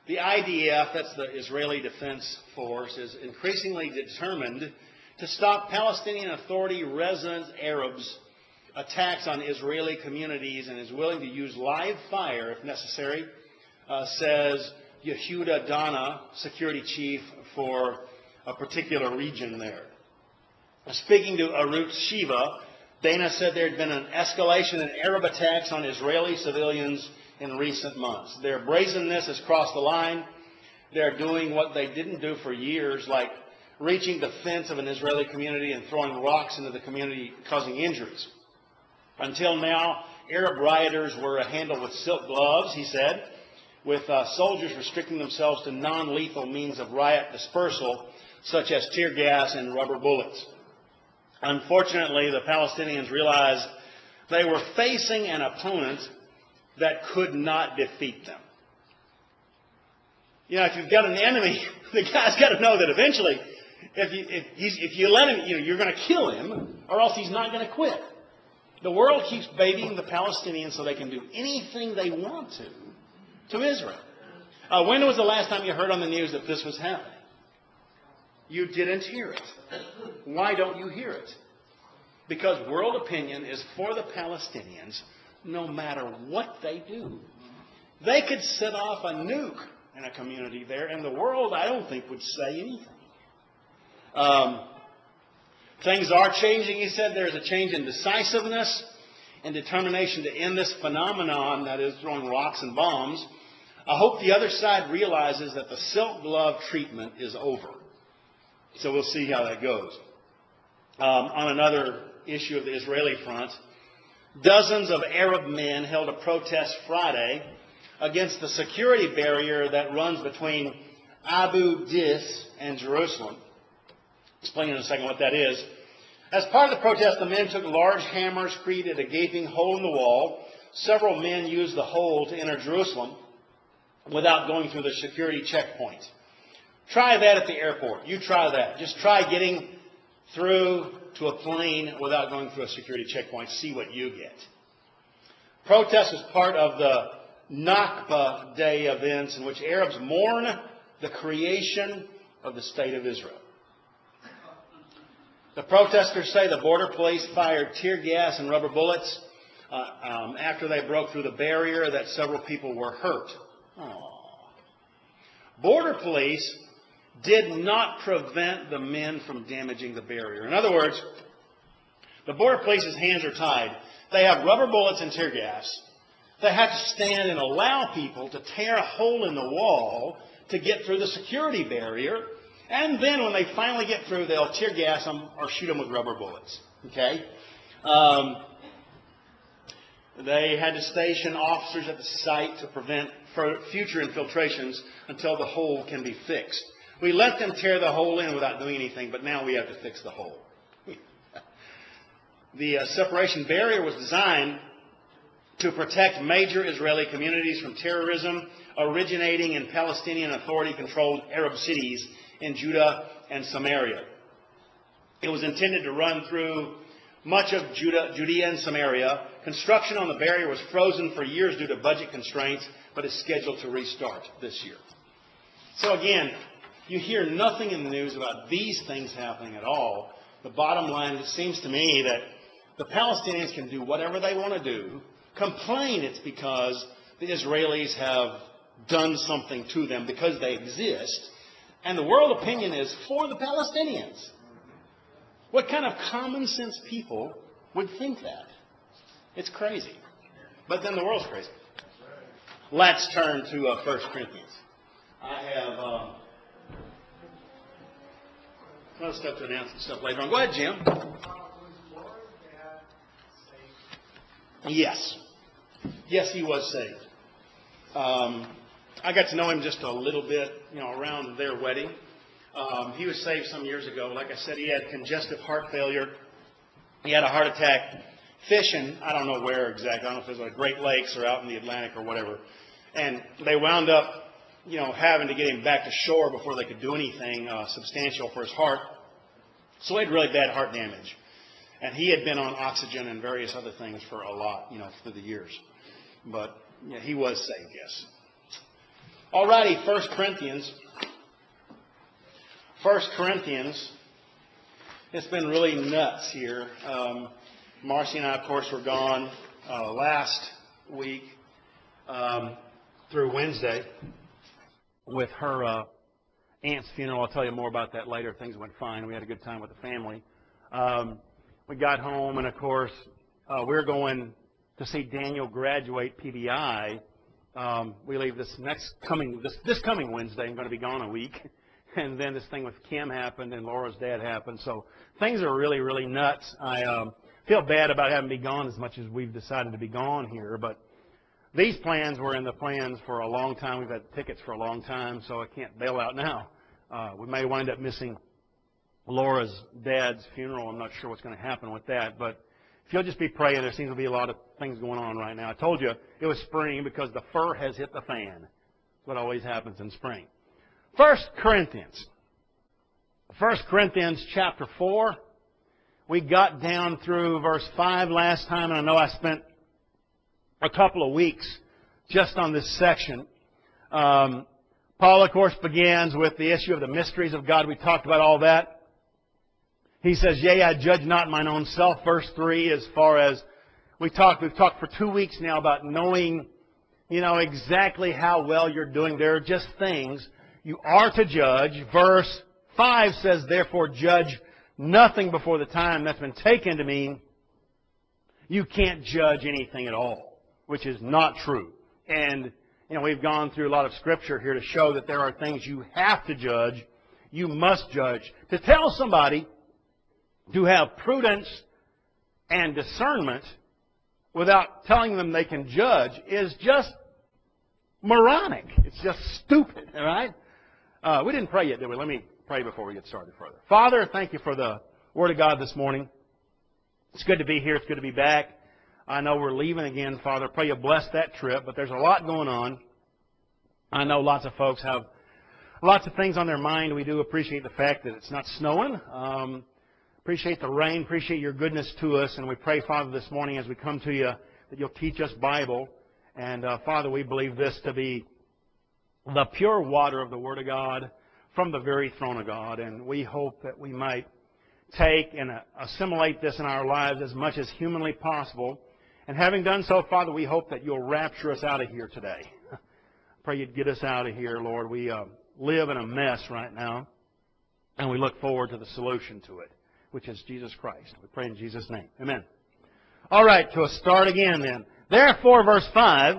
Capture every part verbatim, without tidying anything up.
The I D F, that's the Israeli Defense Force, is increasingly determined to stop Palestinian Authority resident Arabs' attacks on Israeli communities and is willing to use live fire if necessary, uh, says Yehuda Dana, security chief for a particular region there. Speaking to Arutz Shiva, Dana said there had been an escalation in Arab attacks on Israeli civilians in recent months. Their brazenness has crossed the line. They're doing what they didn't do for years, like reaching the fence of an Israeli community and throwing rocks into the community, causing injuries. Until now, Arab rioters were handled with silk gloves, he said, with uh, soldiers restricting themselves to non-lethal means of riot dispersal, such as tear gas and rubber bullets. Unfortunately, the Palestinians realized they were facing an opponent that could not defeat them. You know, if you've got an enemy, the guy's got to know that eventually, if you, if, he's, if you let him, you know, you're going to kill him, or else he's not going to quit. The world keeps babying the Palestinians so they can do anything they want to to Israel. Uh, when was the last time you heard on the news that this was happening? You didn't hear it. Why don't you hear it? Because world opinion is for the Palestinians no matter what they do. They could set off a nuke in a community there, and the world, I don't think, would say anything. Um, things are changing, he said. There's a change in decisiveness and determination to end this phenomenon that is throwing rocks and bombs. I hope the other side realizes that the silk glove treatment is over. So we'll see how that goes. Um, on another issue of the Israeli front, dozens of Arab men held a protest Friday against the security barrier that runs between Abu Dis and Jerusalem. Explain in a second what that is. As part of the protest, the men took large hammers, created a gaping hole in the wall. Several men used the hole to enter Jerusalem without going through the security checkpoint. Try that at the airport. You try that. Just try getting through to a plane without going through a security checkpoint. See what you get. Protest was part of the Nakba Day events in which Arabs mourn the creation of the State of Israel. The protesters say the border police fired tear gas and rubber bullets uh, um, after they broke through the barrier, that several people were hurt. Aww. Border police did not prevent the men from damaging the barrier. In other words, the border police's hands are tied. They have rubber bullets and tear gas. They have to stand and allow people to tear a hole in the wall to get through the security barrier. And then when they finally get through, they'll tear gas them or shoot them with rubber bullets. Okay? Um, they had to station officers at the site to prevent future infiltrations until the hole can be fixed. We let them tear the hole in without doing anything, but now we have to fix the hole. The uh, separation barrier was designed to protect major Israeli communities from terrorism originating in Palestinian Authority-controlled Arab cities in Judah and Samaria. It was intended to run through much of Judah, Judea and Samaria. Construction on the barrier was frozen for years due to budget constraints, but is scheduled to restart this year. So again, you hear nothing in the news about these things happening at all. The bottom line, it seems to me that the Palestinians can do whatever they want to do, complain it's because the Israelis have done something to them because they exist, and the world opinion is for the Palestinians. What kind of common sense people would think that? It's crazy. But then the world's crazy. Let's turn to uh, First Corinthians. I have um, other stuff to announce and stuff later on. Go ahead, Jim. Yes. Yes, he was saved. Um, I got to know him just a little bit, you know, around their wedding. Um, he was saved some years ago. Like I said, he had congestive heart failure. He had a heart attack fishing. I don't know where exactly. I don't know if it was like Great Lakes or out in the Atlantic or whatever. And they wound up, you know, having to get him back to shore before they could do anything uh, substantial for his heart. So he had really bad heart damage. And he had been on oxygen and various other things for a lot, you know, through the years. But yeah, he was saved, yes. Alrighty, First Corinthians. First Corinthians. It's been really nuts here. Um, Marcy and I, of course, were gone uh, last week um, through Wednesday with her uh, aunt's funeral. I'll tell you more about that later. Things went fine. We had a good time with the family. Um, we got home, and of course, uh, we're going to see Daniel graduate P B I. Um, we leave this next coming this this coming Wednesday. I'm going to be gone a week, and then this thing with Kim happened, and Laura's dad happened. So things are really, really nuts. I um, feel bad about having to be gone as much as we've decided to be gone here, but these plans were in the plans for a long time. We've had tickets for a long time, so I can't bail out now. Uh, we may wind up missing Laura's dad's funeral. I'm not sure what's going to happen with that, but if you'll just be praying, there seems to be a lot of things going on right now. I told you it was spring because the fur has hit the fan. That's what always happens in spring. First Corinthians. First Corinthians chapter four. We got down through verse five last time, and I know I spent a couple of weeks just on this section. Um, Paul, of course, begins with the issue of the mysteries of God. We talked about all that. He says, yea, I judge not mine own self. Verse three, as far as we talked, we've talked for two weeks now about knowing, you know, exactly how well you're doing. There are just things you are to judge. Verse five says, therefore, judge nothing before the time that's been taken to mean you can't judge anything at all, which is not true. And, you know, we've gone through a lot of scripture here to show that there are things you have to judge, you must judge. To tell somebody to have prudence and discernment without telling them they can judge is just moronic. It's just stupid, all right? Uh, we didn't pray yet, did we? Let me pray before we get started further. Father, thank you for the Word of God this morning. It's good to be here. It's good to be back. I know we're leaving again, Father. Pray you bless that trip, but there's a lot going on. I know lots of folks have lots of things on their mind. We do appreciate the fact that it's not snowing. Um, appreciate the rain. Appreciate your goodness to us. And we pray, Father, this morning as we come to you that you'll teach us Bible. And, uh, Father, we believe this to be the pure water of the Word of God from the very throne of God. And we hope that we might take and uh, assimilate this in our lives as much as humanly possible. And having done so, Father, we hope that you'll rapture us out of here today. Pray you'd get us out of here, Lord. We uh, live in a mess right now, and we look forward to the solution to it, which is Jesus Christ. We pray in Jesus' name. Amen. All right, to start again then. Therefore, verse five,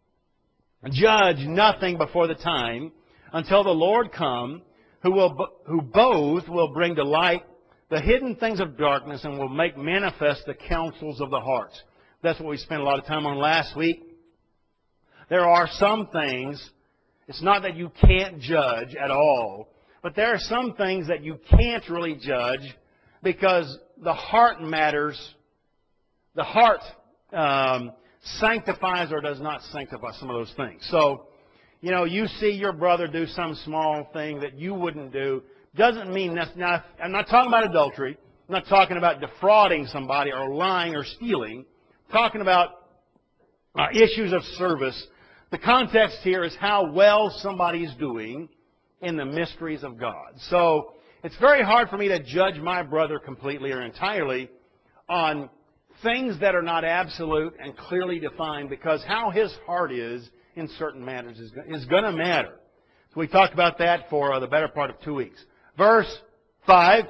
judge nothing before the time until the Lord come, who will who both will bring to light the hidden things of darkness and will make manifest the counsels of the hearts. That's what we spent a lot of time on last week. There are some things, it's not that you can't judge at all, but there are some things that you can't really judge because the heart matters. The heart um, sanctifies or does not sanctify some of those things. So, you know, you see your brother do some small thing that you wouldn't do. Doesn't mean that's not, I'm not talking about adultery. I'm not talking about defrauding somebody or lying or stealing. I'm talking about uh, issues of service. The context here is how well somebody's doing in the mysteries of God. So it's very hard for me to judge my brother completely or entirely on things that are not absolute and clearly defined, because how his heart is in certain matters is, is going to matter. So we talked about that for uh, the better part of two weeks. Verse five,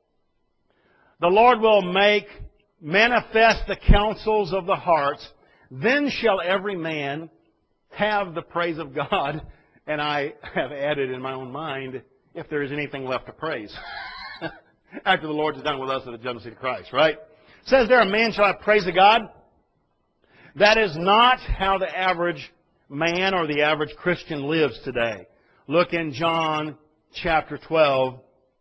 the Lord will make manifest the counsels of the hearts, then shall every man have the praise of God. And I have added in my own mind, if there is anything left to praise. After the Lord's done with us at the judgment seat of Christ, right? It says there, a man shall have praise of God. That is not how the average man or the average Christian lives today. Look in John chapter twelve.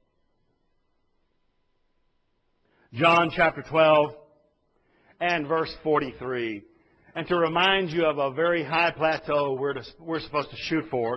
John chapter twelve and verse forty-three. And to remind you of a very high plateau we're, to, we're supposed to shoot for.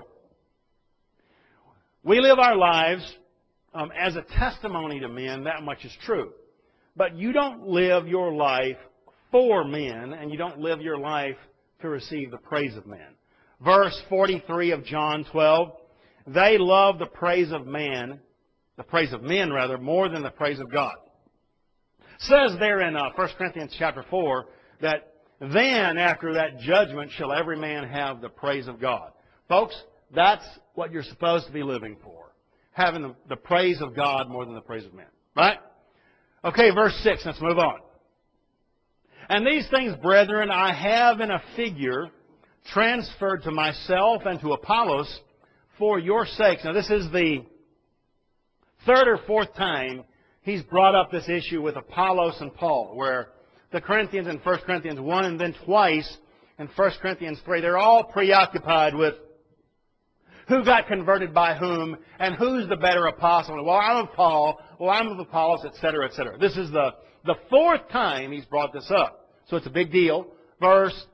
We live our lives um, as a testimony to men, that much is true. But you don't live your life for men, and you don't live your life to receive the praise of men. verse forty-three of John twelve. They love the praise of man, the praise of men rather, more than the praise of God. It says there in uh, First Corinthians chapter four that then after that judgment shall every man have the praise of God. Folks, that's what you're supposed to be living for. Having the, the praise of God more than the praise of men. Right? Okay, verse six. Let's move on. And these things, brethren, I have in a figure transferred to myself and to Apollos for your sakes. Now, this is the third or fourth time he's brought up this issue with Apollos and Paul, where the Corinthians in First Corinthians one and then twice in First Corinthians three, they're all preoccupied with who got converted by whom and who's the better apostle. Well, I'm of Paul. Well, I'm of Apollos, et cetera, et cetera. This is the, the fourth time he's brought this up. So it's a big deal. Verse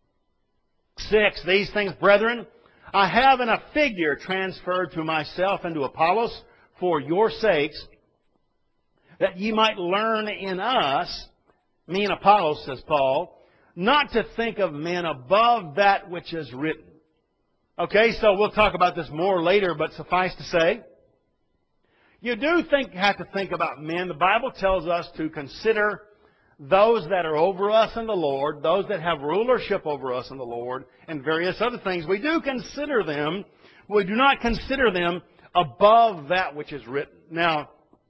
six, these things, brethren, I have in a figure transferred to myself and to Apollos for your sakes, that ye might learn in us, me and Apollos, says Paul, not to think of men above that which is written. Okay, so we'll talk about this more later, but suffice to say, you do think have to think about men. The Bible tells us to consider those that are over us in the Lord, those that have rulership over us in the Lord, and various other things. We do consider them. We do not consider them above that which is written. Now,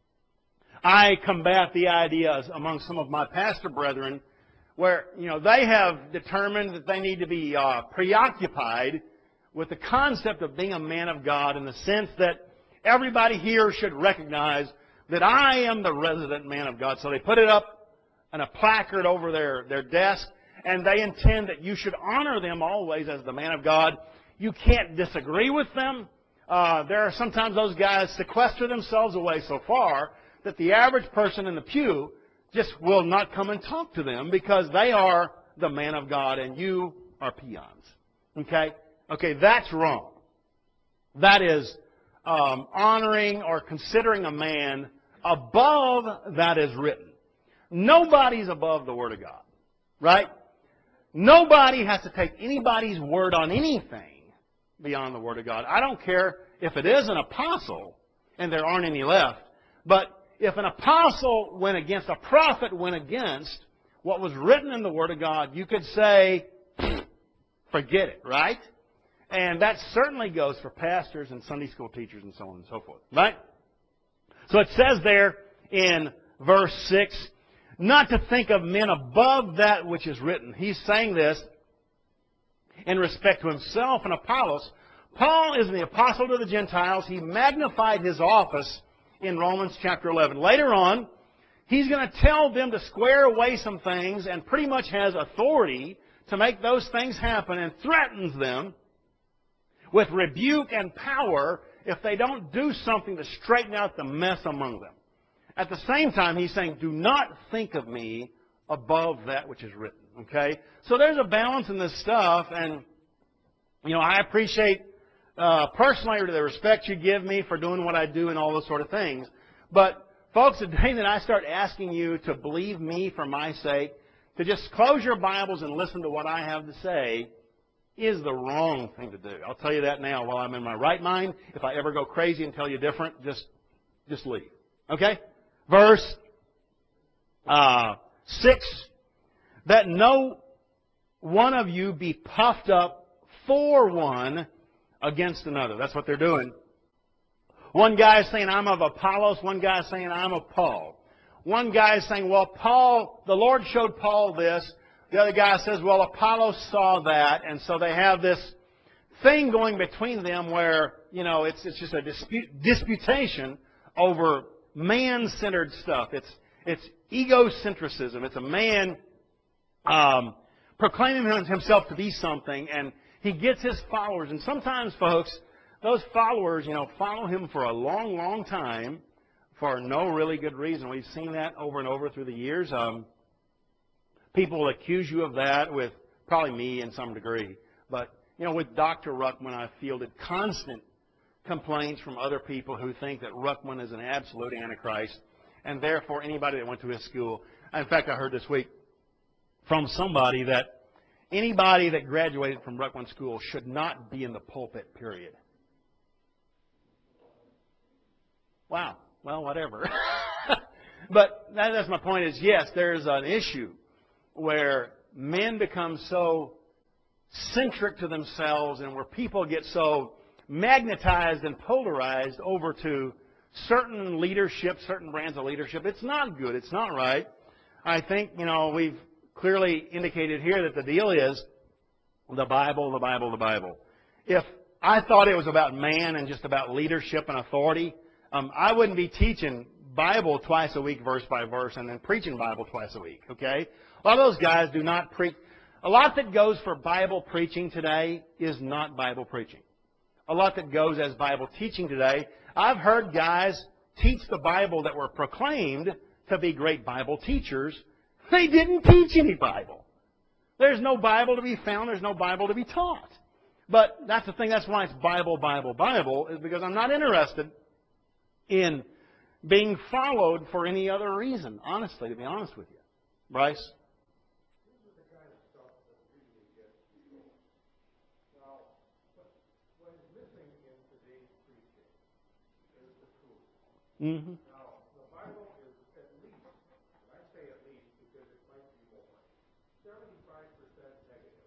I combat the ideas among some of my pastor brethren where, you know, they have determined that they need to be uh, preoccupied with the concept of being a man of God in the sense that everybody here should recognize that I am the resident man of God. So they put it up on a placard over their, their desk, and they intend that you should honor them always as the man of God. You can't disagree with them. Uh, there are sometimes those guys sequester themselves away so far that the average person in the pew just will not come and talk to them because they are the man of God and you are peons. Okay? Okay, that's wrong. That is um, honoring or considering a man above that is written. Nobody's above the Word of God. Right? Nobody has to take anybody's word on anything beyond the Word of God. I don't care if it is an apostle, and there aren't any left, but if an apostle went against, a prophet went against what was written in the Word of God, you could say, forget it, right? And that certainly goes for pastors and Sunday school teachers and so on and so forth, right? So it says there in verse six, not to think of men above that which is written. He's saying this in respect to himself and Apollos. Paul is the apostle to the Gentiles. He magnified his office in Romans chapter eleven. Later on, he's going to tell them to square away some things and pretty much has authority to make those things happen and threatens them with rebuke and power if they don't do something to straighten out the mess among them. At the same time, he's saying, do not think of me above that which is written. Okay? So there's a balance in this stuff, and, you know, I appreciate uh, personally the respect you give me for doing what I do and all those sort of things. But, folks, the day that I start asking you to believe me for my sake, to just close your Bibles and listen to what I have to say, is the wrong thing to do. I'll tell you that now while I'm in my right mind. If I ever go crazy and tell you different, just, just leave. Okay? Verse uh, six, that no one of you be puffed up for one against another. That's what they're doing. One guy is saying, I'm of Apollos. One guy is saying, I'm of Paul. One guy is saying, well, Paul, the Lord showed Paul this. The other guy says, well, Apollos saw that. And so they have this thing going between them where, you know, it's, it's just a dispute, disputation over man-centered stuff. It's, it's egocentrism. It's a man um, proclaiming himself to be something, and he gets his followers. And sometimes, folks, those followers, you know, follow him for a long, long time for no really good reason. We've seen that over and over through the years. Um, people will accuse you of that with probably me in some degree. But, you know, with Doctor Ruckman, I fielded constant complaints from other people who think that Ruckman is an absolute antichrist, and therefore anybody that went to his school. In fact, I heard this week from somebody that Anybody that graduated from Ruckman School should not be in the pulpit, period. Wow. Well, whatever. But that, that's my point is, yes, there's an issue where men become so centric to themselves and where people get so magnetized and polarized over to certain leadership, certain brands of leadership. It's not good. It's not right. I think, you know, we've clearly indicated here that the deal is the Bible, the Bible, the Bible. If I thought it was about man and just about leadership and authority, um, I wouldn't be teaching Bible twice a week, verse by verse, and then preaching Bible twice a week, okay? A lot of those guys do not preach. A lot that goes for Bible preaching today is not Bible preaching. A lot that goes as Bible teaching today, I've heard guys teach the Bible that were proclaimed to be great Bible teachers. They didn't teach any Bible. There's no Bible to be found. There's no Bible to be taught. But that's the thing. That's why it's Bible, Bible, Bible, is because I'm not interested in being followed for any other reason, honestly, to be honest with you. Bryce? This is the kind of stuff that really gets people. Now, what is missing in today's preaching is the truth. Mm-hmm. Now, the Bible is at least, and I say at least because it might be more, seventy-five percent negative.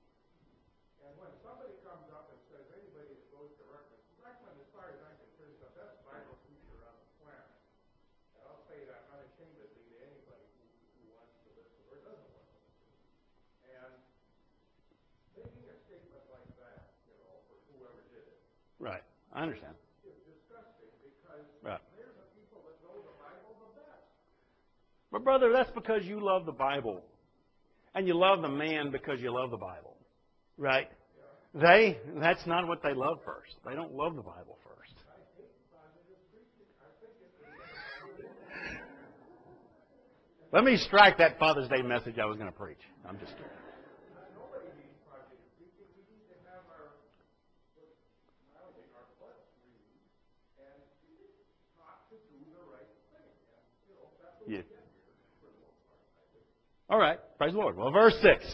And when somebody comes up and says anybody that goes to Ruckman, Ruckman, as far as I'm concerned, is the best Bible teacher on the planet. And I'll say that unashamedly to anybody who, who wants to listen or doesn't want to listen. And making a statement like that, you know, for whoever did it, Right. I understand. is disgusting because Right. they're the people that know the Bible the best. But brother, that's because you love the Bible. And you love the man because you love the Bible. Right? They, that's not what they love first. They don't love the Bible first. I hate positive preaching. I think it is. Let me strike that Father's Day message I was going to preach. I'm just kidding. Nobody needs positive preaching. We need to have our, I don't think our flesh read and taught to do the right thing. And, you know, that's what Yeah. we get here for the most part, I think. All right. Praise the Lord. Well, verse six.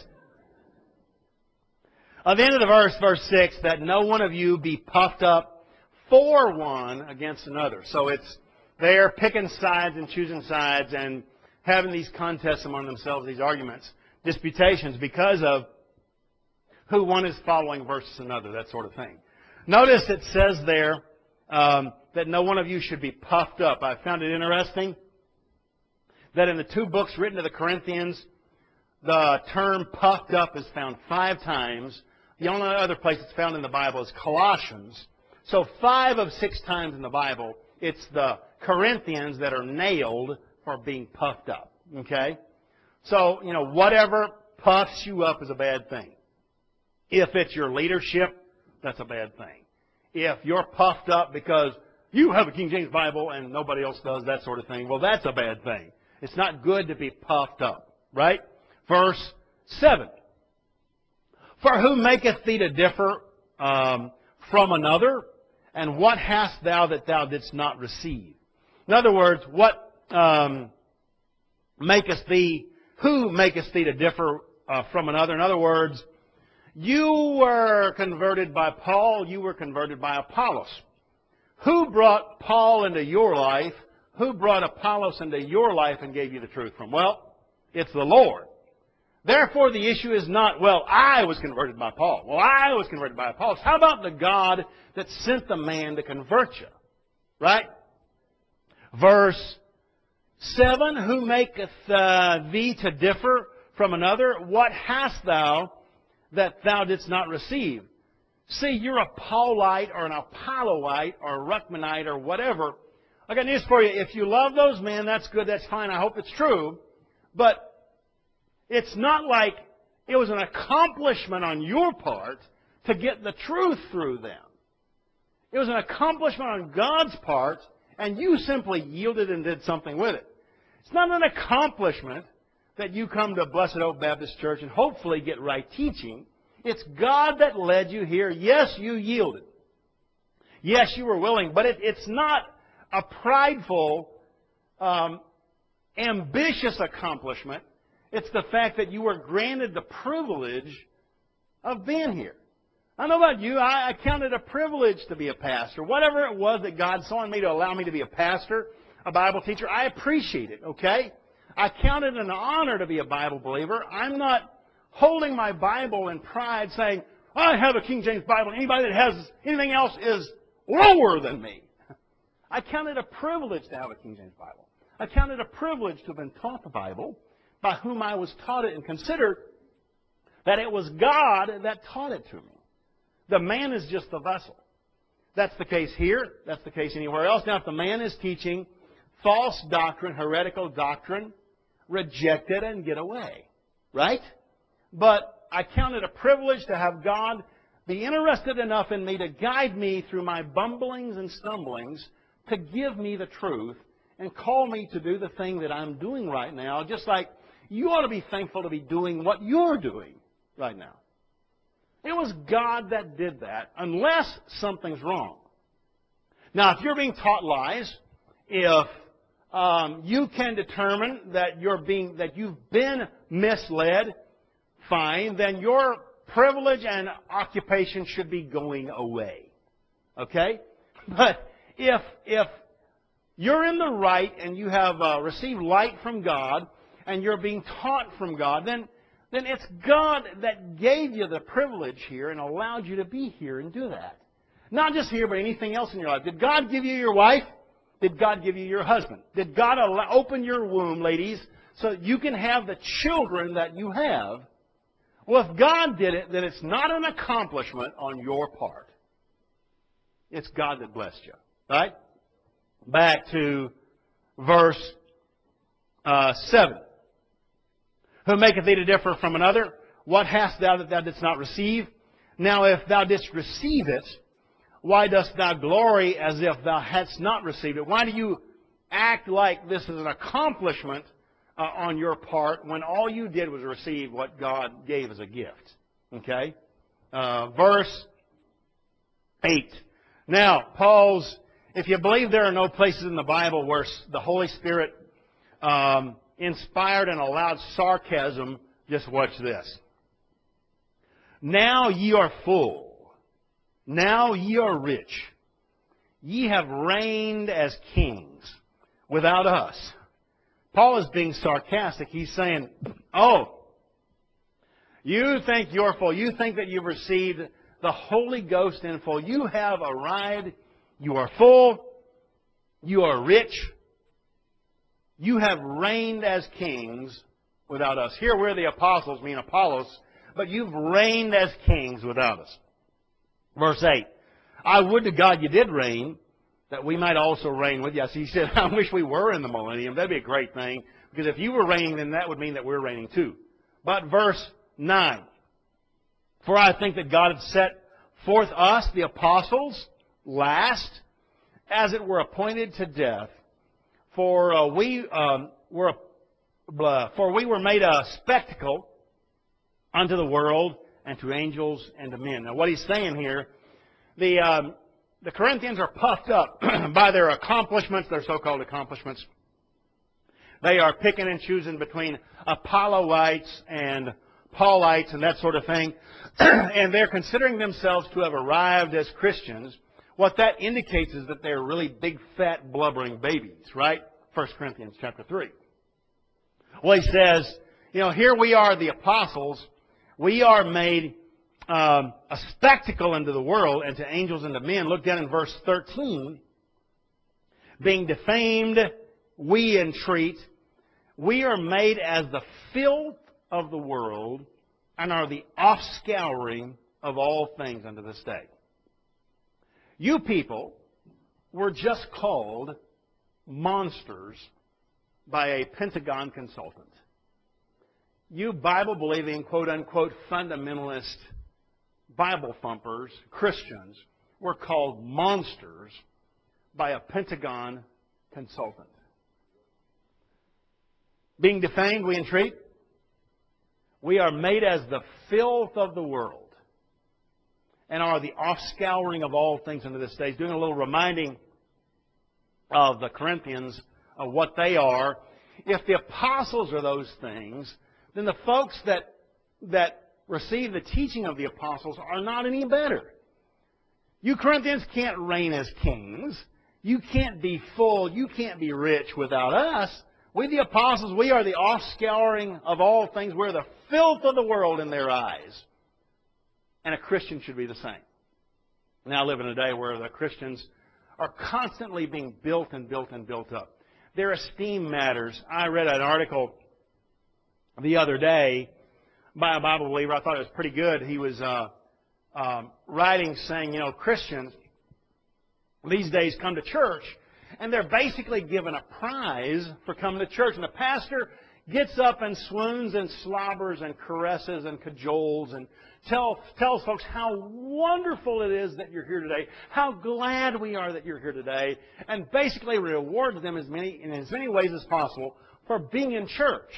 At the end of the verse, verse six, that no one of you be puffed up for one against another. So it's they're picking sides and choosing sides and having these contests among themselves, these arguments, disputations, because of who one is following versus another, that sort of thing. Notice it says there um, that no one of you should be puffed up. I found it interesting that in the two books written to the Corinthians, the term puffed up is found five times. The only other place it's found in the Bible is Colossians. So five of six times in the Bible, it's the Corinthians that are nailed for being puffed up. Okay? So, you know, whatever puffs you up is a bad thing. If it's your leadership, that's a bad thing. If you're puffed up because you have a King James Bible and nobody else does, that sort of thing, well, that's a bad thing. It's not good to be puffed up. Right? Verse seven. For who maketh thee to differ um, from another? And what hast thou that thou didst not receive? In other words, what um, maketh thee, who maketh thee to differ uh, from another? In other words, you were converted by Paul, you were converted by Apollos. Who brought Paul into your life? Who brought Apollos into your life and gave you the truth from? Well, it's the Lord. Therefore, the issue is not, well, I was converted by Paul. Well, I was converted by Apollos. How about the God that sent the man to convert you? Right? Verse seven, who maketh uh, thee to differ from another? What hast thou that thou didst not receive? See, you're a Paulite or an Apollowite or a Ruckmanite or whatever. I got news for you. If you love those men, that's good, that's fine. I hope it's true. But it's not like it was an accomplishment on your part to get the truth through them. It was an accomplishment on God's part, and you simply yielded and did something with it. It's not an accomplishment that you come to Blessed Oak Baptist Church and hopefully get right teaching. It's God that led you here. Yes, you yielded. Yes, you were willing, but it, it's not a prideful, um, ambitious accomplishment. It's the fact that you were granted the privilege of being here. I don't know about you, I, I count it a privilege to be a pastor. Whatever it was that God saw in me to allow me to be a pastor, a Bible teacher, I appreciate it, okay? I count it an honor to be a Bible believer. I'm not holding my Bible in pride saying, I have a King James Bible, and anybody that has anything else is lower than me. I count it a privilege to have a King James Bible. I count it a privilege to have been taught the Bible, by whom I was taught it, and considered that it was God that taught it to me. The man is just the vessel. That's the case here. That's the case anywhere else. Now, if the man is teaching false doctrine, heretical doctrine, reject it and get away. Right? But I count it a privilege to have God be interested enough in me to guide me through my bumblings and stumblings, to give me the truth and call me to do the thing that I'm doing right now, just like you ought to be thankful to be doing what you're doing right now. It was God that did that, unless something's wrong. Now, if you're being taught lies, if um, you can determine that you're being that you've been misled, fine, then your privilege and occupation should be going away. Okay? But if if you're in the right and you have uh, received light from God and you're being taught from God, then then it's God that gave you the privilege here and allowed you to be here and do that. Not just here, but anything else in your life. Did God give you your wife? Did God give you your husband? Did God allow, open your womb, ladies, so that you can have the children that you have? Well, if God did it, then it's not an accomplishment on your part. It's God that blessed you. Right? Back to verse uh, seven. Who maketh thee to differ from another? What hast thou that thou didst not receive? Now if thou didst receive it, why dost thou glory as if thou hadst not received it? Why do you act like this is an accomplishment uh, on your part when all you did was receive what God gave as a gift? Okay? Uh, verse eight. Now, Paul's, if you believe there are no places in the Bible where the Holy Spirit um, inspired and allowed sarcasm, just watch this. Now ye are full. Now ye are rich. Ye have reigned as kings without us. Paul is being sarcastic. He's saying, oh, you think you're full. You think that you've received the Holy Ghost in full. You have arrived. You are full. You are rich. You have reigned as kings without us. Here we're the apostles, mean Apollos, but you've reigned as kings without us. Verse eight. I would to God you did reign, that we might also reign with you. So he said, I wish we were in the millennium. That'd be a great thing. Because if you were reigning, then that would mean that we're reigning too. But verse nine. For I think that God had set forth us, the apostles, last, as it were appointed to death. For uh, we um, were uh, for we were made a spectacle unto the world and to angels and to men. Now, what he's saying here, the um, the Corinthians are puffed up by their accomplishments, their so-called accomplishments. They are picking and choosing between Apolloites and Paulites and that sort of thing, and they're considering themselves to have arrived as Christians. What that indicates is that they're really big, fat, blubbering babies, right? First Corinthians chapter three. Well, he says, you know, here we are, the apostles. We are made um, a spectacle unto the world and to angels and to men. Look down in verse thirteen. Being defamed, we entreat. We are made as the filth of the world and are the offscouring of all things unto this day. You people were just called monsters by a Pentagon consultant. You Bible-believing, quote-unquote, fundamentalist Bible thumpers, Christians, were called monsters by a Pentagon consultant. Being defamed, we entreat. We are made as the filth of the world and are the offscouring of all things unto this day. He's doing a little reminding of the Corinthians of what they are. If the apostles are those things, then the folks that, that receive the teaching of the apostles are not any better. You Corinthians can't reign as kings. You can't be full. You can't be rich without us. We the apostles, we are the offscouring of all things. We're the filth of the world in their eyes. And a Christian should be the same. Now I live in a day where the Christians are constantly being built and built and built up. Their esteem matters. I read an article the other day by a Bible believer. I thought it was pretty good. He was uh, um, writing saying, you know, Christians these days come to church and they're basically given a prize for coming to church. And the pastor gets up and swoons and slobbers and caresses and cajoles and tell, tells folks how wonderful it is that you're here today, how glad we are that you're here today, and basically rewards them as many, in as many ways as possible for being in church.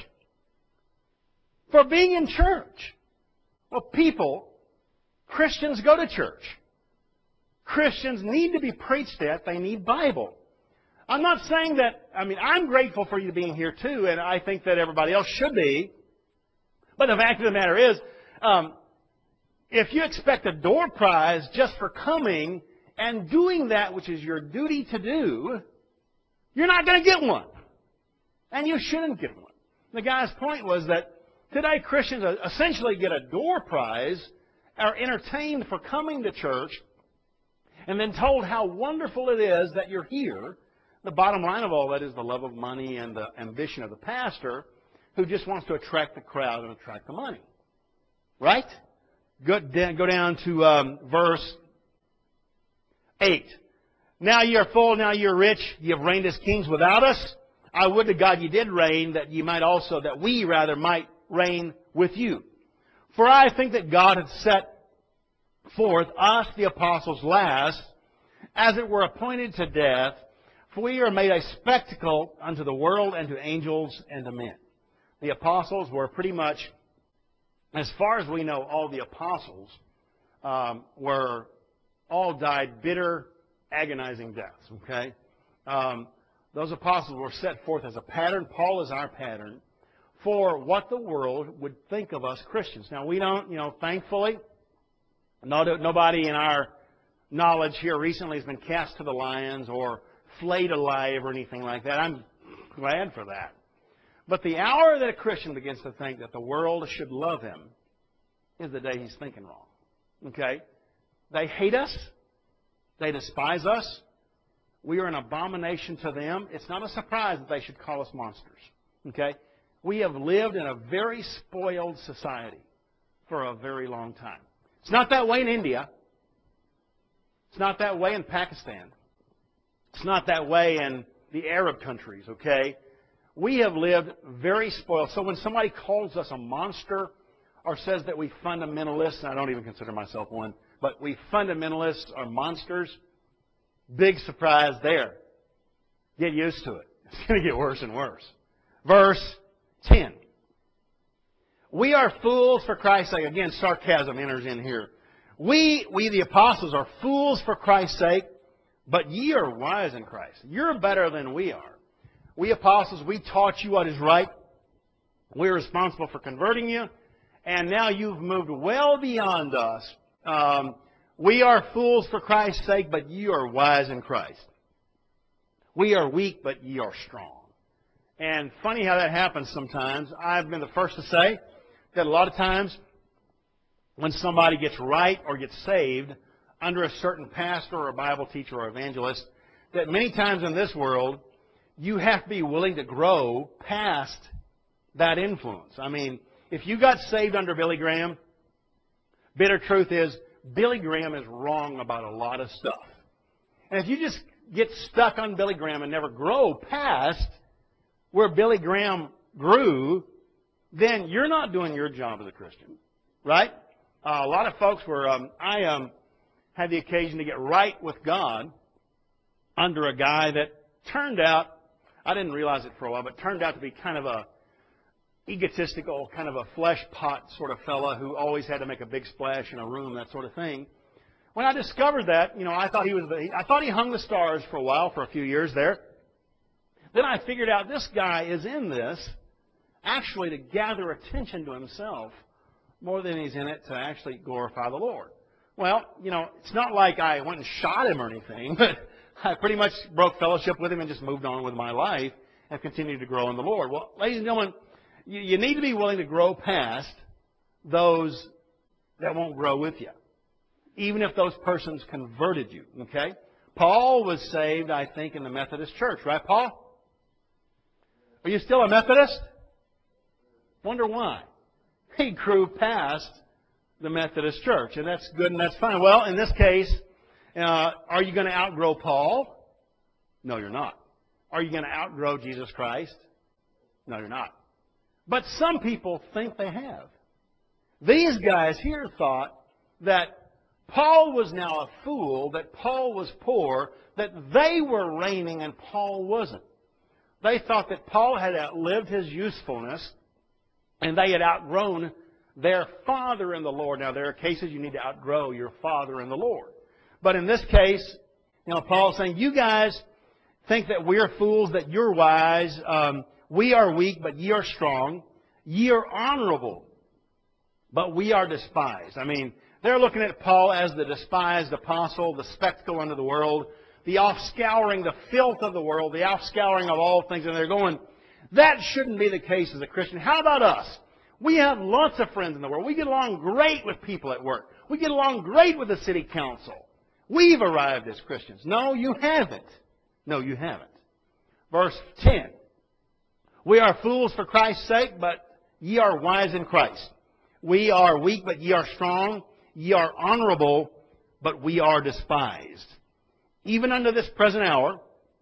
For being in church. Well, people, Christians go to church. Christians need to be preached at. They need Bible. I'm not saying that, I mean, I'm grateful for you being here too, and I think that everybody else should be. But the fact of the matter is, um, if you expect a door prize just for coming and doing that which is your duty to do, you're not going to get one. And you shouldn't get one. The guy's point was that today Christians essentially get a door prize, are entertained for coming to church, and then told how wonderful it is that you're here. The bottom line of all that is the love of money and the ambition of the pastor who just wants to attract the crowd and attract the money. Right? Go, go down to um, verse eight. Now you are full, now you are rich, you have reigned as kings without us. I would to God you did reign, that you might also, that we rather might reign with you. For I think that God hath set forth us, the apostles, last, as it were appointed to death, for we are made a spectacle unto the world and to angels and to men. The apostles were pretty much, as far as we know, all the apostles um, were all died bitter, agonizing deaths. Okay, um, those apostles were set forth as a pattern. Paul is our pattern for what the world would think of us Christians. Now we don't, you know, thankfully, no, nobody in our knowledge here recently has been cast to the lions or flayed alive or anything like that. I'm glad for that. But the hour that a Christian begins to think that the world should love him is the day he's thinking wrong. Okay? They hate us. They despise us. We are an abomination to them. It's not a surprise that they should call us monsters. Okay? We have lived in a very spoiled society for a very long time. It's not that way in India. It's not that way in Pakistan. It's not that way in the Arab countries, okay? We have lived very spoiled. So when somebody calls us a monster or says that we fundamentalists, and I don't even consider myself one, but we fundamentalists are monsters, big surprise there. Get used to it. It's going to get worse and worse. Verse ten. We are fools for Christ's sake. Again, sarcasm enters in here. We, we the apostles, are fools for Christ's sake, but ye are wise in Christ. You're better than we are. We apostles, we taught you what is right. We're responsible for converting you. And now you've moved well beyond us. Um, we are fools for Christ's sake, but ye are wise in Christ. We are weak, but ye are strong. And funny how that happens sometimes. I've been the first to say that a lot of times when somebody gets right or gets saved under a certain pastor or a Bible teacher or evangelist, that many times in this world, you have to be willing to grow past that influence. I mean, if you got saved under Billy Graham, bitter truth is, Billy Graham is wrong about a lot of stuff. And if you just get stuck on Billy Graham and never grow past where Billy Graham grew, then you're not doing your job as a Christian. Right? Uh, a lot of folks were, um, I um, had the occasion to get right with God under a guy that turned out, I didn't realize it for a while, but turned out to be kind of a egotistical, kind of a flesh pot sort of fella who always had to make a big splash in a room, that sort of thing. When I discovered that, you know, I thought he was, I thought he hung the stars for a while, for a few years there. Then I figured out this guy is in this actually to gather attention to himself more than he's in it to actually glorify the Lord. Well, you know, it's not like I went and shot him or anything, but I pretty much broke fellowship with him and just moved on with my life and continued to grow in the Lord. Well, ladies and gentlemen, you, you need to be willing to grow past those that won't grow with you, even if those persons converted you, okay? Paul was saved, I think, in the Methodist Church, right, Paul? Are you still a Methodist? Wonder why. He grew past the Methodist Church, and that's good and that's fine. Well, in this case, uh, are you going to outgrow Paul? No, you're not. Are you going to outgrow Jesus Christ? No, you're not. But some people think they have. These guys here thought that Paul was now a fool, that Paul was poor, that they were reigning and Paul wasn't. They thought that Paul had outlived his usefulness and they had outgrown their father in the Lord. Now, there are cases you need to outgrow your father in the Lord. But in this case, you know, Paul's saying, you guys think that we're fools, that you're wise. Um, we are weak, but ye are strong. Ye are honorable, but we are despised. I mean, they're looking at Paul as the despised apostle, the spectacle unto the world, the offscouring, the filth of the world, the offscouring of all things. And they're going, that shouldn't be the case as a Christian. How about us? We have lots of friends in the world. We get along great with people at work. We get along great with the city council. We've arrived as Christians. No, you haven't. No, you haven't. Verse ten. We are fools for Christ's sake, but ye are wise in Christ. We are weak, but ye are strong. Ye are honorable, but we are despised. Even unto this present hour,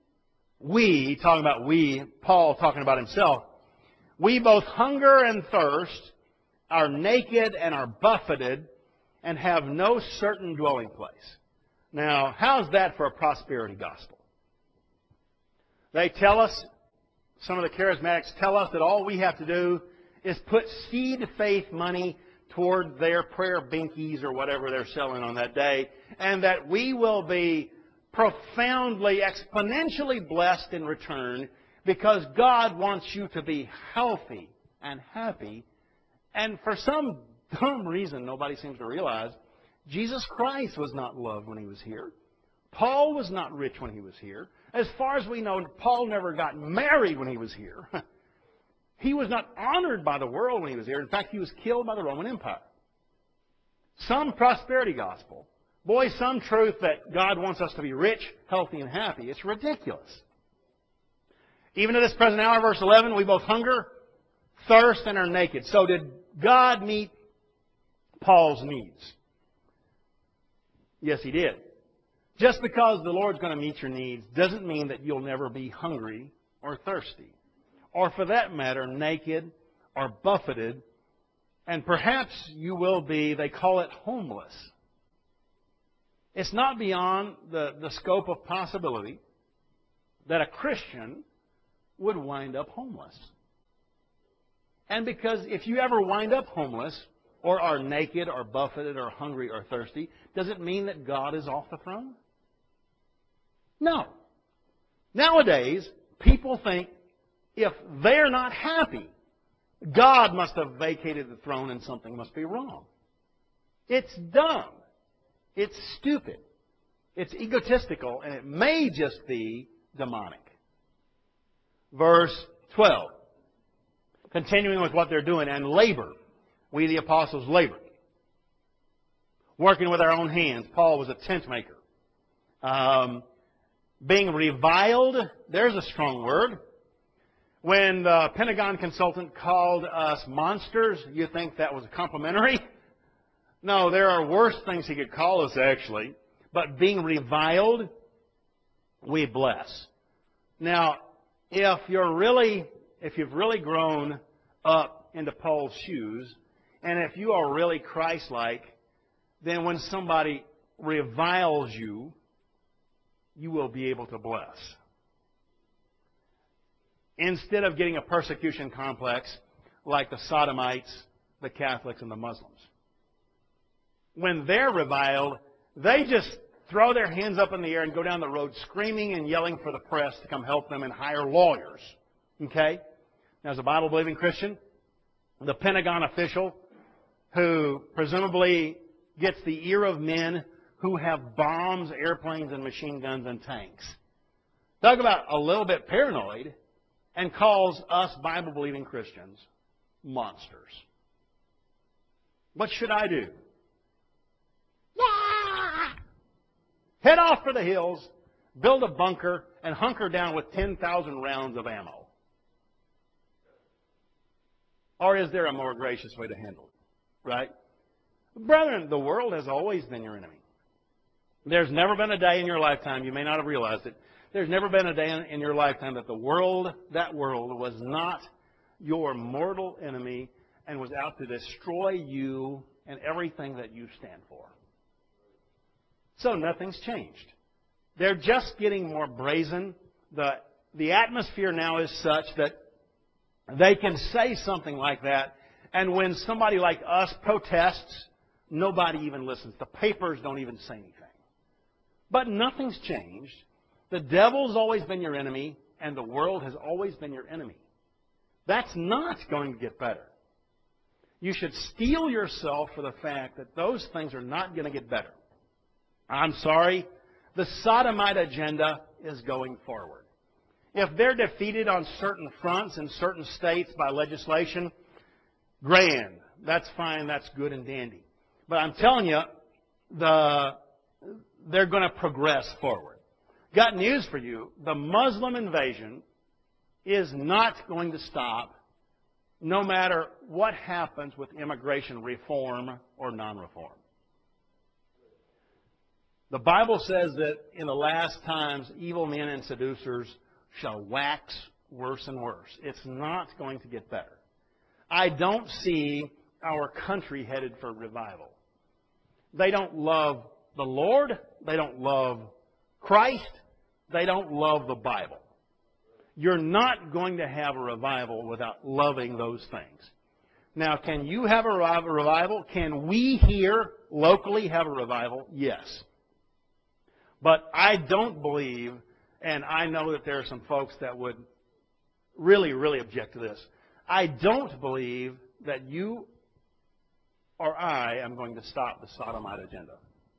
we, talking about we, Paul talking about himself, we both hunger and thirst, are naked and are buffeted, and have no certain dwelling place. Now, how's that for a prosperity gospel? They tell us, some of the charismatics tell us that all we have to do is put seed faith money toward their prayer binkies or whatever they're selling on that day, and that we will be profoundly, exponentially blessed in return because God wants you to be healthy and happy. And for some dumb reason nobody seems to realize, Jesus Christ was not loved when He was here. Paul was not rich when he was here. As far as we know, Paul never got married when he was here. He was not honored by the world when he was here. In fact, he was killed by the Roman Empire. Some prosperity gospel. Boy, some truth that God wants us to be rich, healthy, and happy. It's ridiculous. Even to this present hour, verse eleven, we both hunger, thirst, and are naked. So did God meet Paul's needs? Yes, He did. Just because the Lord's going to meet your needs doesn't mean that you'll never be hungry or thirsty. Or for that matter, naked or buffeted. And perhaps you will be, they call it homeless. It's not beyond the, the scope of possibility that a Christian would wind up homeless. And because if you ever wind up homeless, or are naked, or buffeted, or hungry, or thirsty, does it mean that God is off the throne? No. Nowadays, people think if they're not happy, God must have vacated the throne and something must be wrong. It's dumb. It's stupid. It's egotistical, and it may just be demonic. Verse twelve. Continuing with what they're doing, and labor. We, the apostles, labored. Working with our own hands. Paul was a tent maker. Um, being reviled. There's a strong word. When the Pentagon consultant called us monsters, you think that was complimentary? No, there are worse things he could call us, actually. But being reviled, we bless. Now, if you're really, if you've really grown up into Paul's shoes, and if you are really Christ-like, then when somebody reviles you, you will be able to bless. Instead of getting a persecution complex like the Sodomites, the Catholics, and the Muslims. When they're reviled, they just throw their hands up in the air and go down the road screaming and yelling for the press to come help them and hire lawyers. Okay? As a Bible-believing Christian, the Pentagon official who presumably gets the ear of men who have bombs, airplanes, and machine guns and tanks. Talk about a little bit paranoid, and calls us Bible-believing Christians monsters. What should I do? Ah! Head off for the hills, build a bunker, and hunker down with ten thousand rounds of ammo. Or is there a more gracious way to handle it? Right? Brethren, the world has always been your enemy. There's never been a day in your lifetime, you may not have realized it, there's never been a day in your lifetime that the world, that world, was not your mortal enemy and was out to destroy you and everything that you stand for. So nothing's changed. They're just getting more brazen. The, the atmosphere now is such that they can say something like that, and when somebody like us protests, nobody even listens. The papers don't even say anything. But nothing's changed. The devil's always been your enemy, and the world has always been your enemy. That's not going to get better. You should steel yourself for the fact that those things are not going to get better. I'm sorry, the sodomite agenda is going forward. If they're defeated on certain fronts in certain states by legislation, grand. That's fine, that's good and dandy. But I'm telling you, the, they're going to progress forward. Got news for you. The Muslim invasion is not going to stop no matter what happens with immigration reform or non-reform. The Bible says that in the last times, evil men and seducers shall wax worse and worse. It's not going to get better. I don't see our country headed for revival. They don't love the Lord. They don't love Christ. They don't love the Bible. You're not going to have a revival without loving those things. Now, can you have a revival? Can we here locally have a revival? Yes. But I don't believe, and I know that there are some folks that would really, really object to this. I don't believe that you or I am going to stop the sodomite agenda.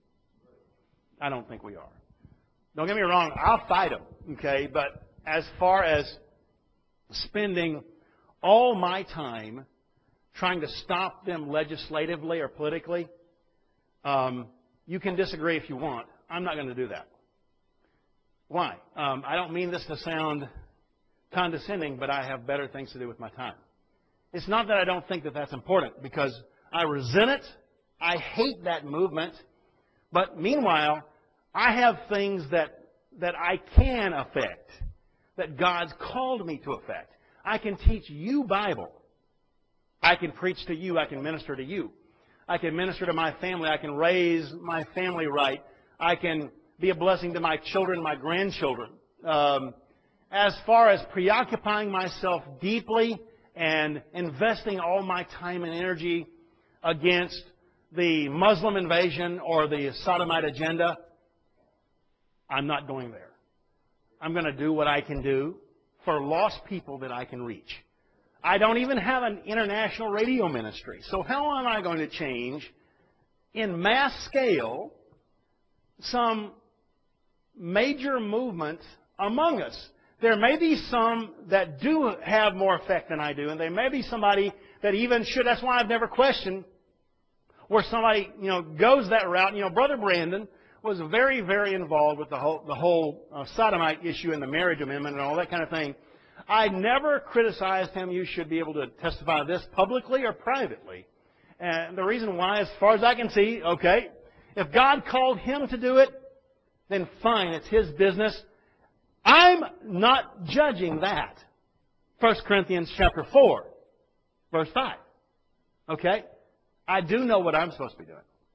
I don't think we are. Don't get me wrong, I'll fight them, okay? But as far as spending all my time trying to stop them legislatively or politically, um, you can disagree if you want. I'm not going to do that. Why? Um, I don't mean this to sound condescending, but I have better things to do with my time. It's not that I don't think that that's important, because I resent it. I hate that movement. But meanwhile, I have things that, that I can affect, that God's called me to affect. I can teach you Bible. I can preach to you. I can minister to you. I can minister to my family. I can raise my family right. I can be a blessing to my children, my grandchildren. Um, as far as preoccupying myself deeply and investing all my time and energy against the Muslim invasion or the sodomite agenda, I'm not going there. I'm going to do what I can do for lost people that I can reach. I don't even have an international radio ministry. So how am I going to change in mass scale some major movement among us? There may be some that do have more effect than I do, and there may be somebody that even should. That's why I've never questioned where somebody, you know, goes that route. You know, Brother Brandon was very, very involved with the whole, the whole uh, sodomite issue and the marriage amendment and all that kind of thing. I never criticized him. You should be able to testify this publicly or privately. And the reason why, as far as I can see, okay, if God called him to do it, then fine, it's his business. I'm not judging that. First Corinthians chapter four, verse five. Okay? I do know what I'm supposed to be doing.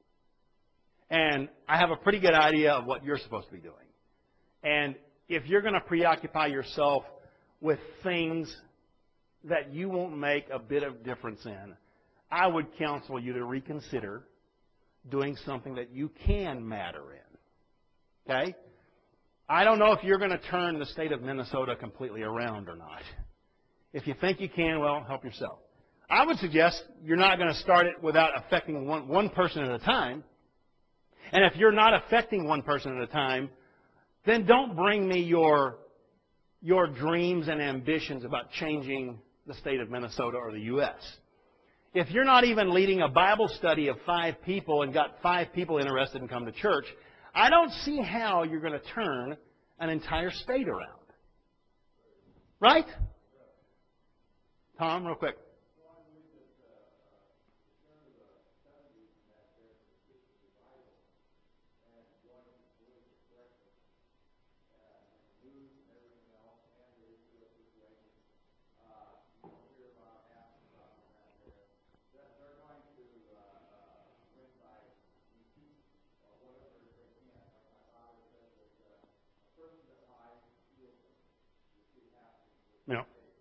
And I have a pretty good idea of what you're supposed to be doing. And if you're going to preoccupy yourself with things that you won't make a bit of difference in, I would counsel you to reconsider doing something that you can matter in. Okay? I don't know if you're going to turn the state of Minnesota completely around or not. If you think you can, well, help yourself. I would suggest you're not going to start it without affecting one, one person at a time. And if you're not affecting one person at a time, then don't bring me your, your dreams and ambitions about changing the state of Minnesota or the U S If you're not even leading a Bible study of five people and got five people interested in coming to church, I don't see how you're going to turn an entire state around. Right? Tom, real quick. No.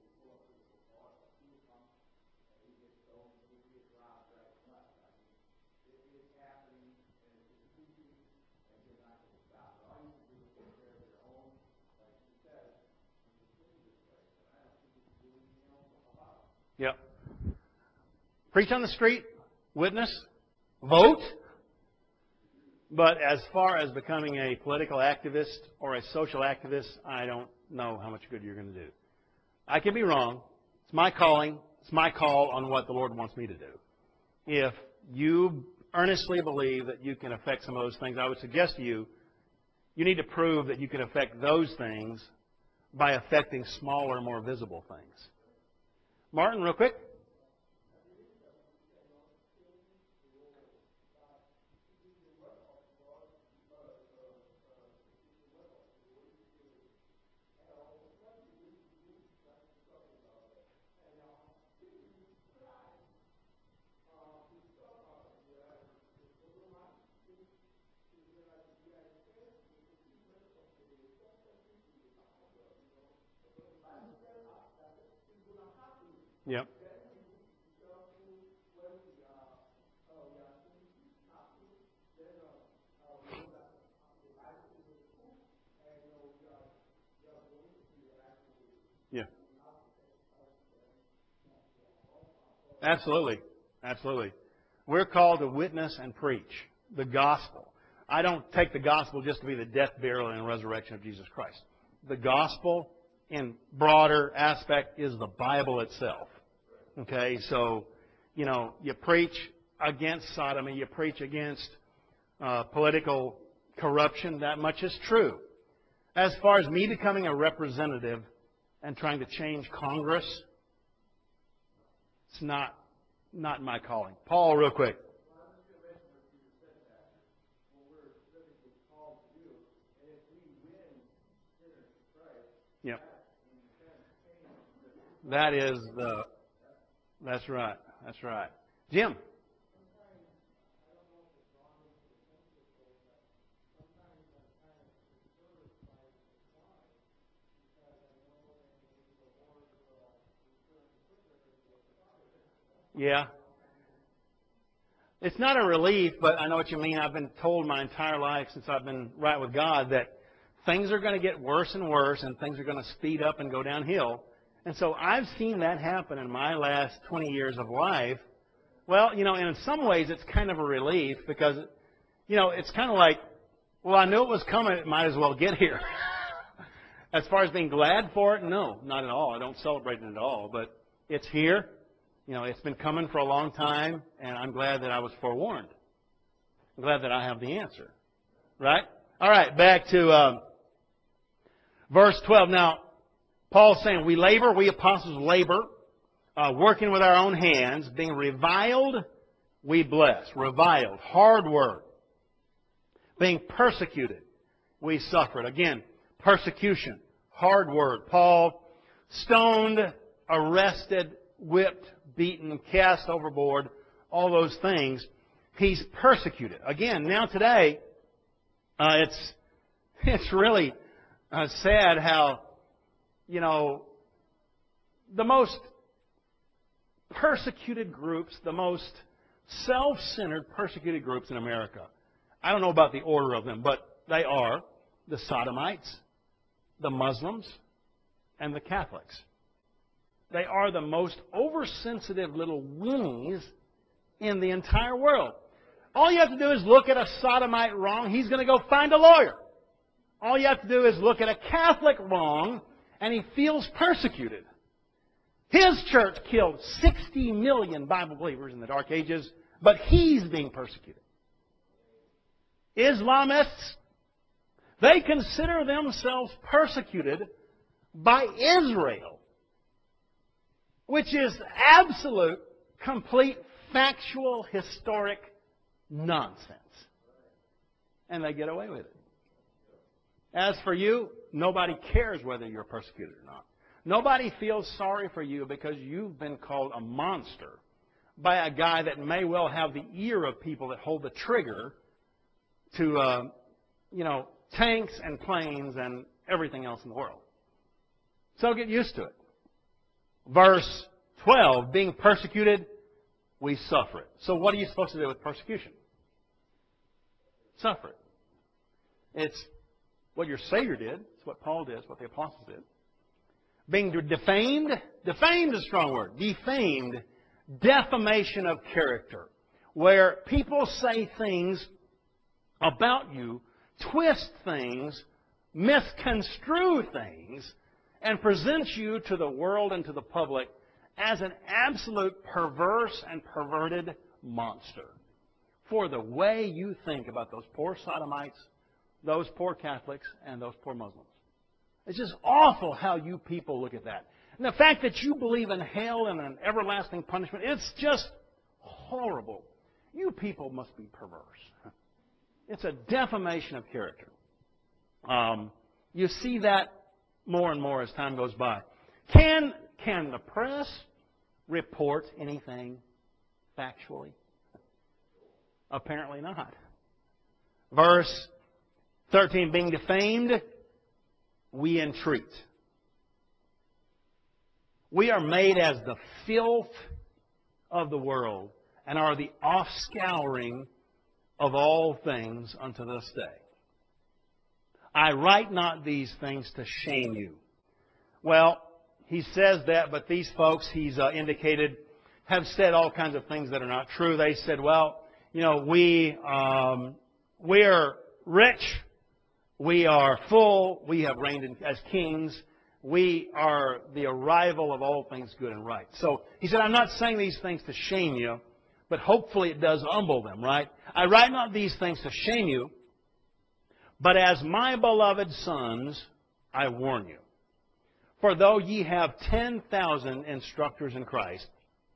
Yep. Preach on the street, witness, vote. But as far as becoming a political activist or a social activist, I don't know how much good you're going to do. I could be wrong. It's my calling. It's my call on what the Lord wants me to do. If you earnestly believe that you can affect some of those things, I would suggest to you, you need to prove that you can affect those things by affecting smaller, more visible things. Martin, real quick. Yep. Yeah. Absolutely. Absolutely. We're called to witness and preach the gospel. I don't take the gospel just to be the death, burial, and resurrection of Jesus Christ. The gospel, in broader aspect, is the Bible itself. Okay, so, you know, you preach against sodomy, you preach against uh, political corruption, that much is true. As far as me becoming a representative and trying to change Congress, it's not, not my calling. Paul, real quick. Yep. That is the, that's right, that's right. Jim. Yeah. It's not a relief, but I know what you mean. I've been told my entire life since I've been right with God that things are going to get worse and worse and things are going to speed up and go downhill. And so I've seen that happen in my last twenty years of life. Well, you know, and in some ways it's kind of a relief because, you know, it's kind of like, well, I knew it was coming. It might as well get here. As far as being glad for it, no, not at all. I don't celebrate it at all. But it's here. You know, it's been coming for a long time, and I'm glad that I was forewarned. I'm glad that I have the answer. Right? All right, back to um, verse twelve. Now, Paul's saying, we labor, we apostles labor, uh, working with our own hands, being reviled, we bless. Reviled, hard word. Being persecuted, we suffered. Again, persecution, hard word. Paul, stoned, arrested, whipped, beaten, cast overboard, all those things. He's persecuted. Again, now today, uh, it's it's really uh, sad how, you know, the most persecuted groups, the most self-centered persecuted groups in America, I don't know about the order of them, but they are the Sodomites, the Muslims, and the Catholics. They are the most oversensitive little weenies in the entire world. All you have to do is look at a sodomite wrong, he's going to go find a lawyer. All you have to do is look at a Catholic wrong, and he feels persecuted. His church killed sixty million Bible believers in the Dark Ages, but he's being persecuted. Islamists, they consider themselves persecuted by Israel, which is absolute, complete, factual, historic nonsense. And they get away with it. As for you, nobody cares whether you're persecuted or not. Nobody feels sorry for you because you've been called a monster by a guy that may well have the ear of people that hold the trigger to, uh, you know, tanks and planes and everything else in the world. So get used to it. Verse twelve, being persecuted, we suffer it. So what are you supposed to do with persecution? Suffer it. It's what your Savior did. It's what Paul did. It's what the apostles did. Being defamed. Defamed is a strong word. Defamed. Defamation of character. Where people say things about you, twist things, misconstrue things, and present you to the world and to the public as an absolute perverse and perverted monster for the way you think about those poor sodomites, those poor Catholics, and those poor Muslims. It's just awful how you people look at that. And the fact that you believe in hell and an everlasting punishment, it's just horrible. You people must be perverse. It's a defamation of character. Um, you see that more and more as time goes by. Can, can the press report anything factually? Apparently not. Verse thirteen, being defamed, we entreat. We are made as the filth of the world and are the offscouring of all things unto this day. I write not these things to shame you. Well, he says that, but these folks, he's uh, indicated, have said all kinds of things that are not true. They said, well, you know, we, um, we are rich, we are full, we have reigned in, as kings, we are the arrival of all things good and right. So he said, I'm not saying these things to shame you, but hopefully it does humble them, right? I write not these things to shame you, but as my beloved sons, I warn you. For though ye have ten thousand instructors in Christ,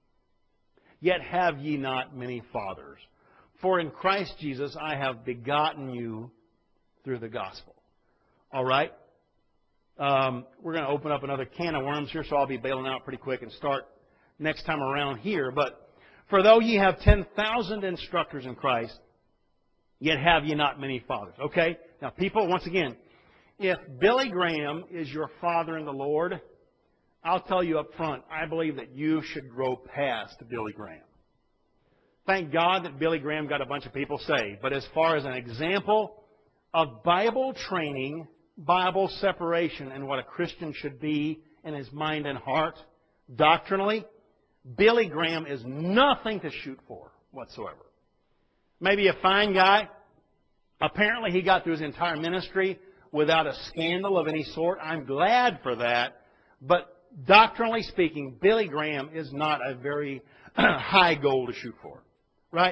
yet have ye not many fathers. For in Christ Jesus I have begotten you through the gospel. All right? Um, we're going to open up another can of worms here, so I'll be bailing out pretty quick and start next time around here. But for though ye have ten thousand instructors in Christ, yet have ye not many fathers. Okay? Now, people, once again, if Billy Graham is your father in the Lord, I'll tell you up front, I believe that you should grow past Billy Graham. Thank God that Billy Graham got a bunch of people saved. But as far as an example of Bible training, Bible separation, and what a Christian should be in his mind and heart, doctrinally, Billy Graham is nothing to shoot for whatsoever. Maybe a fine guy. Apparently he got through his entire ministry without a scandal of any sort. I'm glad for that. But doctrinally speaking, Billy Graham is not a very high goal to shoot for. Right?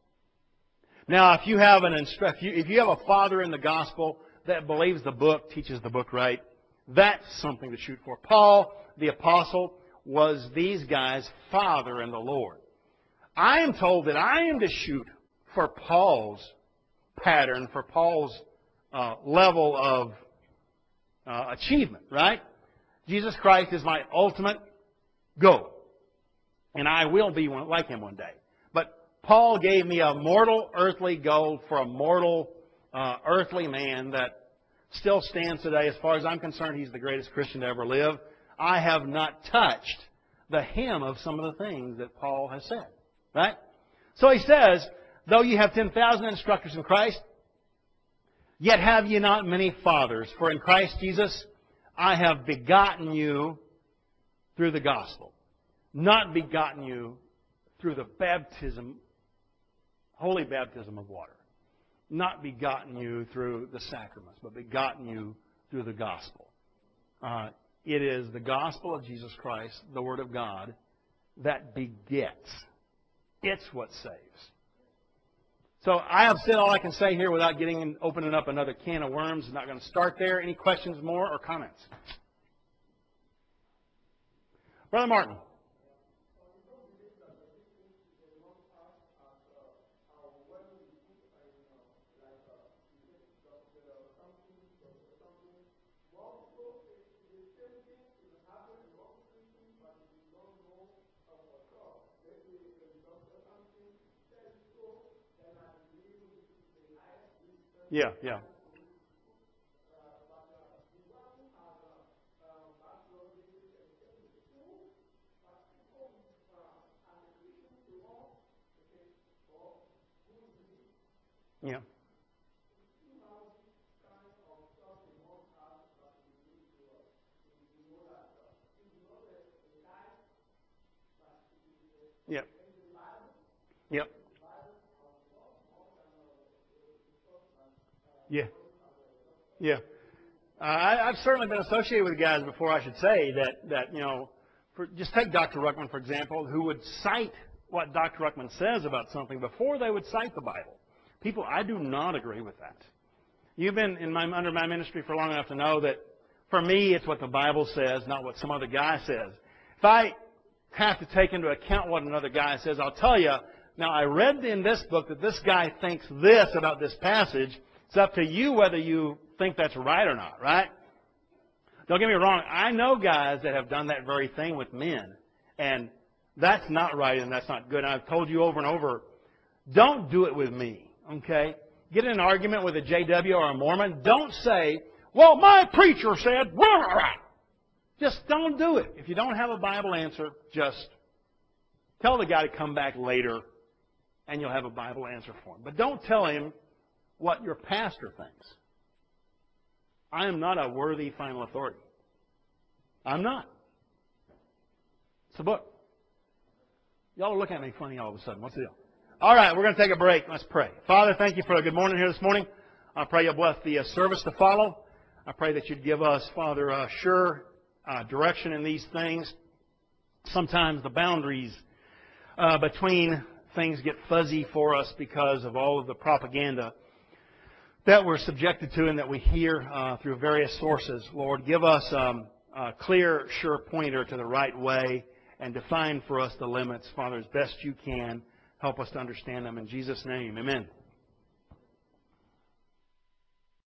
Now, if you have an instru- if you, if you have a father in the gospel that believes the book, teaches the book right, that's something to shoot for. Paul, the apostle, was these guys' father in the Lord. I am told that I am to shoot for Paul's pattern, for Paul's uh, level of uh, achievement, right? Jesus Christ is my ultimate goal. And I will be one, like him one day. But Paul gave me a mortal earthly goal for a mortal uh, earthly man that still stands today. As far as I'm concerned, he's the greatest Christian to ever live. I have not touched the hem of some of the things that Paul has said. Right? So he says, though you have ten thousand instructors in Christ, yet have ye not many fathers. For in Christ Jesus I have begotten you through the gospel. Not begotten you through the baptism, holy baptism of water. Not begotten you through the sacraments, but begotten you through the gospel. Uh, it is the gospel of Jesus Christ, the Word of God, that begets. It's what saves. So I have said all I can say here without getting in, opening up another can of worms. I'm not going to start there. Any questions more or comments? Brother Martin. Yeah, yeah. Yeah. Yep. Yep. Yeah. Yeah. Uh, I, I've certainly been associated with guys before, I should say, that, that you know, for, just take Doctor Ruckman, for example, who would cite what Doctor Ruckman says about something before they would cite the Bible. People, I do not agree with that. You've been in my, under my ministry for long enough to know that for me, it's what the Bible says, not what some other guy says. If I have to take into account what another guy says, I'll tell you, now I read in this book that this guy thinks this about this passage. It's up to you whether you think that's right or not, right? Don't get me wrong. I know guys that have done that very thing with men, and that's not right and that's not good. And I've told you over and over, don't do it with me, okay? Get in an argument with a J W or a Mormon. Don't say, well, my preacher said, rah, rah, rah. Just don't do it. If you don't have a Bible answer, just tell the guy to come back later and you'll have a Bible answer for him. But don't tell him what your pastor thinks. I am not a worthy final authority. I'm not. It's a book. Y'all are looking at me funny all of a sudden. What's the deal? All right, we're going to take a break. Let's pray. Father, thank you for a good morning here this morning. I pray you'll bless the uh, service to follow. I pray that you'd give us, Father, uh, sure uh, direction in these things. Sometimes the boundaries uh, between things get fuzzy for us because of all of the propaganda that we're subjected to and that we hear uh, through various sources. Lord, give us um, a clear, sure pointer to the right way and define for us the limits, Father, as best you can. Help us to understand them. In Jesus' name, amen.